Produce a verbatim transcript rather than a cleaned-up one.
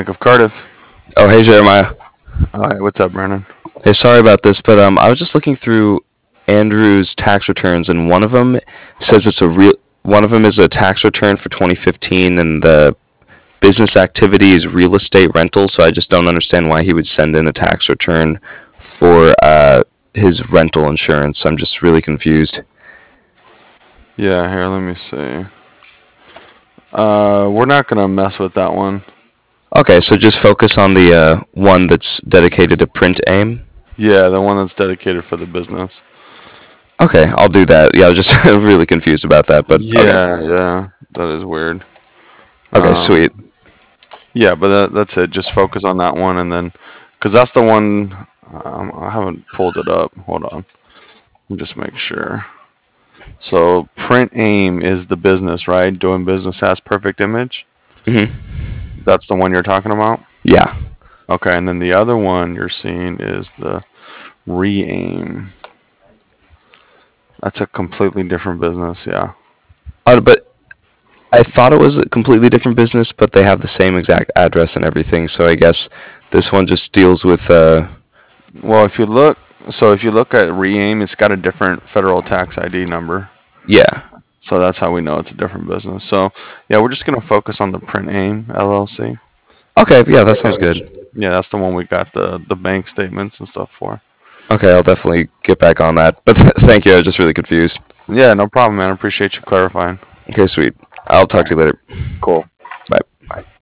Bank of Cardiff. Oh, hey Jeremiah. All right, what's up, Brennan? Hey, sorry about this, but um, I was just looking through Andrew's tax returns, and one of them says it's a real. One of them is a tax return for twenty fifteen, and the business activity is real estate rental. So I just don't understand why he would send in a tax return for uh, his rental insurance. I'm just really confused. Yeah, here, let me see. Uh, we're not gonna mess with that one. Okay, so just focus on the uh, one that's dedicated to print aim. Yeah, the one that's dedicated for the business. Okay, I'll do that. Yeah, I was just really confused about that, but okay. Yeah, yeah, that is weird. Okay, Um, sweet. yeah, but that, that's it. Just focus on that one, and then, because that's the one. Um, I haven't pulled it up. Hold on. Let me just make sure. So, Print Aim is the business, right? Doing business as Perfect Image. hmm That's the one you're talking about. Yeah. Okay, and then the other one you're seeing is the Re-Aim. That's a completely different business, yeah. Uh, but I thought it was a completely different business, but they have the same exact address and everything. So I guess this one just deals with. Uh, Well, if you look, so if you look at Re-Aim, it's got a different federal tax I D number. yeah. So that's how we know it's a different business. So yeah, we're just gonna focus on the Print Aim L L C. Okay. Yeah, that sounds good. Yeah, that's the one we got the the bank statements and stuff for. Okay, I'll definitely get back on that. But th- thank you. I was just really confused. Yeah, no problem, man. I appreciate you clarifying. Okay, sweet. I'll All talk to right, you later. cool. Bye. Bye.